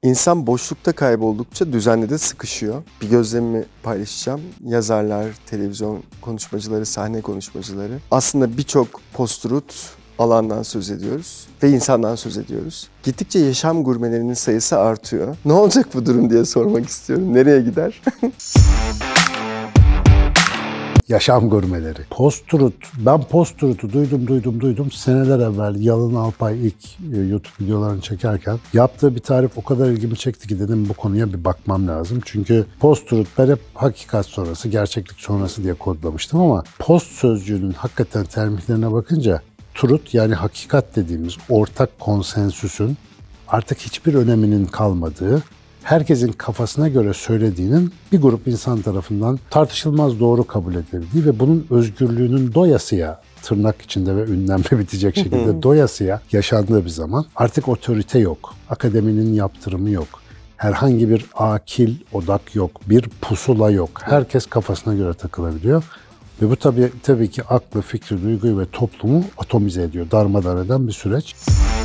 İnsan boşlukta kayboldukça düzenli de sıkışıyor. Bir gözlemimi paylaşacağım. Yazarlar, televizyon konuşmacıları, sahne konuşmacıları. Aslında birçok post-truth alandan söz ediyoruz ve insandan söz ediyoruz. Gittikçe yaşam gurmelerinin sayısı artıyor. Ne olacak bu durum diye sormak istiyorum. Nereye gider? Yaşam gurmeleri. Post-truth. Ben post-truth'u duydum. Seneler evvel Yalın Alpay ilk YouTube videolarını çekerken yaptığı bir tarif o kadar ilgimi çekti ki dedim bu konuya bir bakmam lazım. Çünkü post-truth ben hep hakikat sonrası, gerçeklik sonrası diye kodlamıştım ama post sözcüğünün hakikaten termihlerine bakınca truth yani hakikat dediğimiz ortak konsensüsün artık hiçbir öneminin kalmadığı, herkesin kafasına göre söylediğinin bir grup insan tarafından tartışılmaz doğru kabul edildiği ve bunun özgürlüğünün doyasıya, tırnak içinde ve ünlemle bitecek şekilde doyasıya yaşandığı bir zaman artık otorite yok, akademinin yaptırımı yok, herhangi bir akil odak yok, bir pusula yok. Herkes kafasına göre takılabiliyor. Ve bu tabii ki aklı, fikri, duyguyu ve toplumu atomize ediyor, darmadağın eden bir süreç.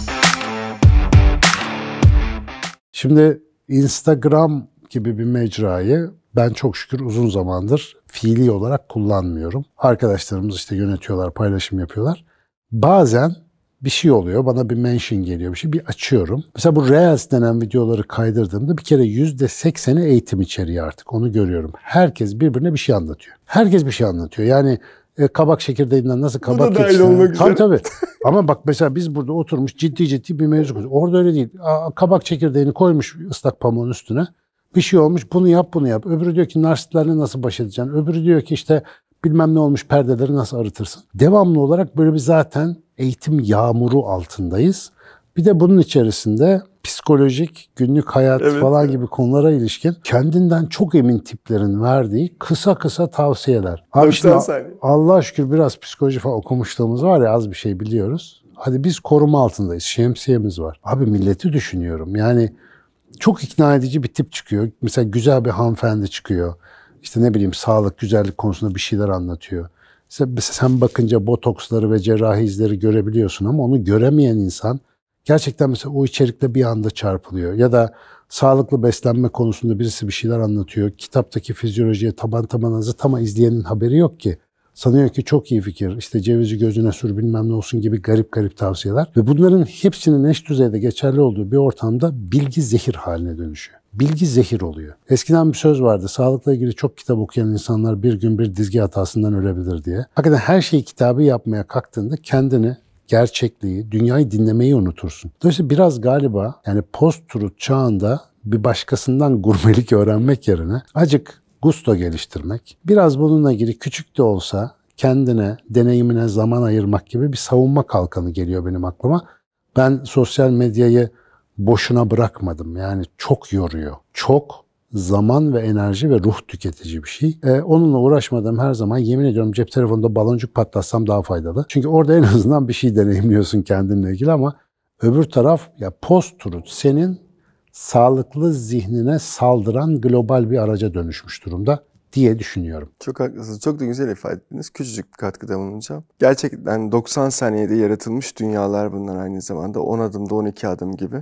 Şimdi Instagram gibi bir mecrayı ben çok şükür uzun zamandır fiili olarak kullanmıyorum. Arkadaşlarımız işte yönetiyorlar, paylaşım yapıyorlar. Bazen bir şey oluyor, bana bir mention geliyor, bir açıyorum. Mesela bu Reels denen videoları kaydırdığımda bir kere %80'i eğitim içeriği artık, onu görüyorum. Herkes birbirine bir şey anlatıyor. Herkes bir şey anlatıyor. Yani kabak çekirdeğinden nasıl kabak yetiştirir? Tabii. Ama bak mesela biz burada oturmuş ciddi bir mevzu konuşuyoruz. Orada öyle değil. Kabak çekirdeğini koymuş ıslak pamuğun üstüne. Bir şey olmuş, bunu yap. Öbürü diyor ki narsistlerle nasıl baş edeceksin? Öbürü diyor ki işte bilmem ne olmuş, perdeleri nasıl arıtırsın? Devamlı olarak böyle bir zaten eğitim yağmuru altındayız. Bir de bunun içerisinde psikolojik, günlük hayat falan gibi konulara ilişkin kendinden çok emin tiplerin verdiği kısa tavsiyeler. Abi şimdi Allah'a şükür biraz psikoloji falan okumuşluğumuz var ya, az bir şey biliyoruz. Hadi biz koruma altındayız, şemsiyemiz var. Abi milleti düşünüyorum yani çok ikna edici bir tip çıkıyor. Mesela güzel bir hanımefendi çıkıyor. İşte ne bileyim sağlık, güzellik konusunda bir şeyler anlatıyor. Mesela sen bakınca botoksları ve cerrahi izleri görebiliyorsun ama onu göremeyen insan gerçekten mesela o içerikle bir anda çarpılıyor. Ya da sağlıklı beslenme konusunda birisi bir şeyler anlatıyor. Kitaptaki fizyolojiye taban zıt izleyenin haberi yok ki. Sanıyor ki çok iyi fikir, işte cevizi gözüne sür bilmem ne olsun gibi garip tavsiyeler. Ve bunların hepsinin eş düzeyde geçerli olduğu bir ortamda bilgi zehir haline dönüşüyor. Bilgi zehir oluyor. Eskiden bir söz vardı, sağlıkla ilgili çok kitap okuyan insanlar bir gün bir dizgi hatasından ölebilir diye. Hakikaten her şeyi kitabı yapmaya kalktığında kendini, gerçekliği, dünyayı dinlemeyi unutursun. Dolayısıyla biraz galiba yani post-truth çağında bir başkasından gurmelik öğrenmek yerine acık gusto geliştirmek, biraz bununla ilgili küçük de olsa kendine, deneyimine zaman ayırmak gibi bir savunma kalkanı geliyor benim aklıma. Ben sosyal medyayı boşuna bırakmadım. Yani çok yoruyor. Çok zaman ve enerji ve ruh tüketici bir şey. Onunla uğraşmadığım her zaman yemin ediyorum cep telefonunda baloncuk patlatsam daha faydalı. Çünkü orada en azından bir şey deneyimliyorsun kendinle ilgili ama öbür taraf ya post-truth senin sağlıklı zihnine saldıran global bir araca dönüşmüş durumda diye düşünüyorum. Çok haklısınız. Çok da güzel ifade ettiniz. Küçücük bir katkıda bulunacağım. Gerçekten 90 saniyede yaratılmış dünyalar bunlar aynı zamanda. 10 adımda 12 adım gibi.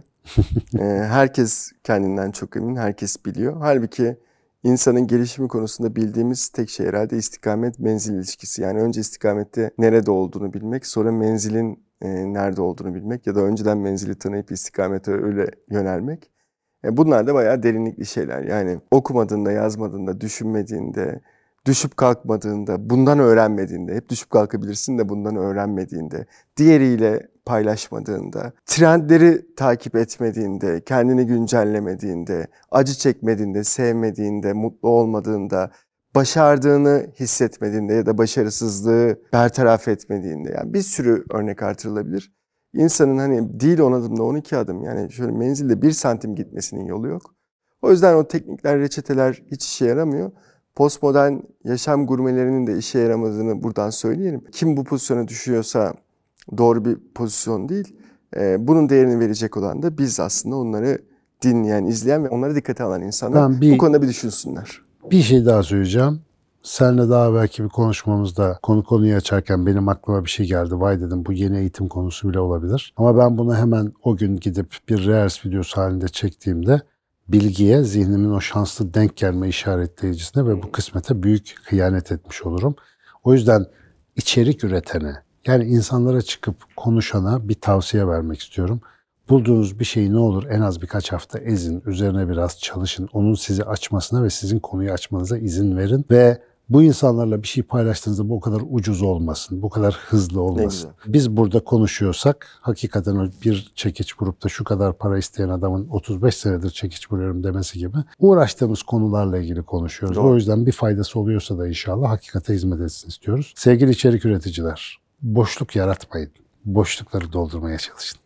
Herkes kendinden çok emin, herkes biliyor. Halbuki insanın gelişimi konusunda bildiğimiz tek şey herhalde istikamet menzil ilişkisi. Yani önce istikamette nerede olduğunu bilmek, sonra menzilin nerede olduğunu bilmek ya da önceden menzili tanıyıp istikamete öyle yönelmek. Bunlar da bayağı derinlikli şeyler. Yani okumadığında, yazmadığında, düşünmediğinde, düşüp kalkmadığında, bundan öğrenmediğinde, hep düşüp kalkabilirsin de bundan öğrenmediğinde, diğeriyle paylaşmadığında, trendleri takip etmediğinde, kendini güncellemediğinde, acı çekmediğinde, sevmediğinde, mutlu olmadığında, başardığını hissetmediğinde ya da başarısızlığı bertaraf etmediğinde, yani bir sürü örnek artırılabilir. İnsanın hani değil 10 adımda 12 adım, yani şöyle menzilde 1 santim gitmesinin yolu yok. O yüzden o teknikler, reçeteler hiç işe yaramıyor. Postmodern yaşam gurmelerinin de işe yaramadığını buradan söyleyelim. Kim bu pozisyona düşüyorsa doğru bir pozisyon değil. Bunun değerini verecek olan da biz aslında, onları dinleyen, izleyen ve onlara dikkate alan insanlar bu konuda bir düşünsünler. Bir şey daha söyleyeceğim. Seninle daha belki bir konuşmamızda konuyu açarken benim aklıma bir şey geldi. Vay dedim, bu yeni eğitim konusu bile olabilir. Ama ben bunu hemen o gün gidip bir Reels videosu halinde çektiğimde bilgiye, zihnimin o şanslı denk gelme işaretleyicisine ve bu kısmete büyük hıyanet etmiş olurum. O yüzden içerik üretene, yani insanlara çıkıp konuşana bir tavsiye vermek istiyorum. Bulduğunuz bir şeyi ne olur en az birkaç hafta ezin, üzerine biraz çalışın, onun sizi açmasına ve sizin konuyu açmanıza izin verin ve bu insanlarla bir şey paylaştığınızda bu o kadar ucuz olmasın, bu kadar hızlı olmasın. Biz burada konuşuyorsak hakikaten bir çekiç grupta şu kadar para isteyen adamın 35 senedir çekiç vuruyorum demesi gibi uğraştığımız konularla ilgili konuşuyoruz. Doğru. O yüzden bir faydası oluyorsa da inşallah hakikate hizmet etsin istiyoruz. Sevgili içerik üreticiler, boşluk yaratmayın, boşlukları doldurmaya çalışın.